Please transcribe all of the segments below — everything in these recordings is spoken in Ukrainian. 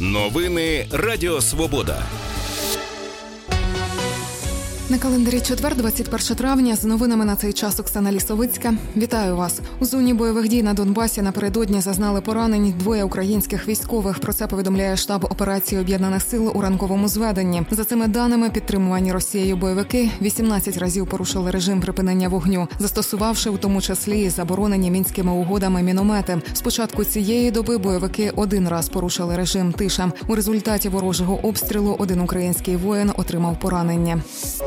Новини Радіо Свобода. На календарі четвер, 21 травня, з новинами на цей час Оксана Лісовицька. Вітаю вас. У зоні бойових дій на Донбасі напередодні зазнали поранень 2 українських військових. Про це повідомляє штаб операції Об'єднаних сил у ранковому зведенні. За цими даними, підтримувані Росією бойовики 18 разів порушили режим припинення вогню, застосувавши в тому числі і заборонені мінськими угодами міномети. З початку цієї доби бойовики 1 раз порушили режим тиша. У результаті ворожого обстрілу 1 український воїн отримав поранення.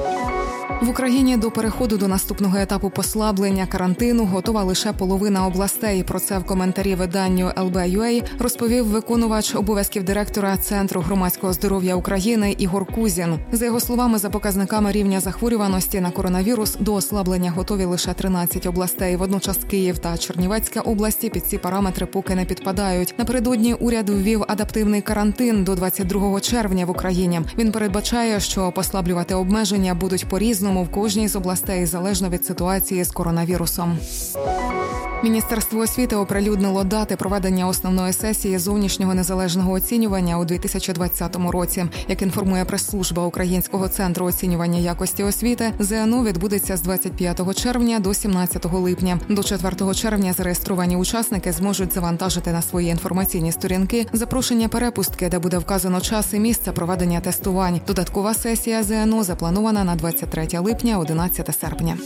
В Україні до переходу до наступного етапу послаблення карантину готова лише половина областей. Про це в коментарі виданню LB.UA розповів виконувач обов'язків директора Центру громадського здоров'я України Ігор Кузін. За його словами, за показниками рівня захворюваності на коронавірус до ослаблення готові лише 13 областей. Водночас Київ та Чернівецька області під ці параметри поки не підпадають. Напередодні уряд ввів адаптивний карантин до 22 червня в Україні. Він передбачає, що послаблювати обмеження будуть по-різному в кожній з областей, залежно від ситуації з коронавірусом. Міністерство освіти оприлюднило дати проведення основної сесії зовнішнього незалежного оцінювання у 2020 році. Як інформує прес-служба Українського центру оцінювання якості освіти, ЗНО відбудеться з 25 червня до 17 липня. До 4 червня зареєстровані учасники зможуть завантажити на свої інформаційні сторінки запрошення перепустки, де буде вказано час і місце проведення тестувань. Додаткова сесія ЗНО запланована на 23 липня, 11 серпня.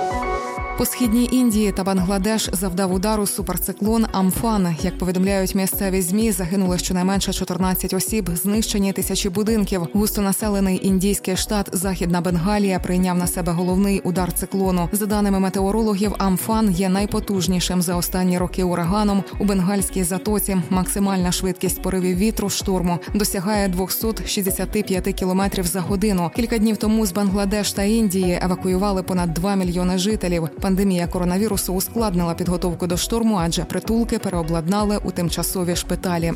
По східній Індії та Бангладеш завдав удару суперциклон Амфан. Як повідомляють місцеві ЗМІ, загинули щонайменше 14 осіб, знищені тисячі будинків. Густонаселений індійський штат Західна Бенгалія прийняв на себе головний удар циклону. За даними метеорологів, Амфан є найпотужнішим за останні роки ураганом у Бенгальській затоці. Максимальна швидкість поривів вітру шторму досягає 265 км за годину. Кілька днів тому з Бангладеш та Індії евакуювали понад 2 мільйони жителів. Пандемія коронавірусу ускладнила підготовку до шторму, адже притулки переобладнали у тимчасові шпиталі.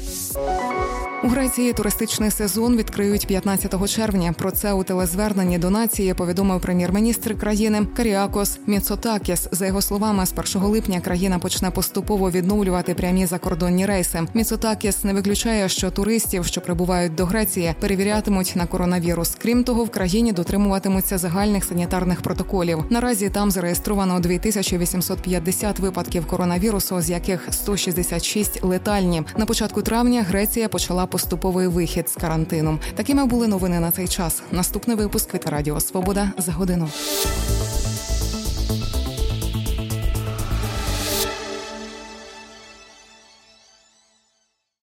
У Греції туристичний сезон відкриють 15 червня. Про це у телезверненні до нації повідомив прем'єр-міністр країни Каріакос Міцотакіс. За його словами, з 1 липня країна почне поступово відновлювати прямі закордонні рейси. Міцотакіс не виключає, що туристів, що прибувають до Греції, перевірятимуть на коронавірус. Крім того, в країні дотримуватимуться загальних санітарних протоколів. Наразі там зареєстровано 2850 випадків коронавірусу, з яких 166 летальні. На початку травня Греція почала поступовий вихід з карантину. Такими були новини на цей час. Наступний випуск від Радіо Свобода за годину.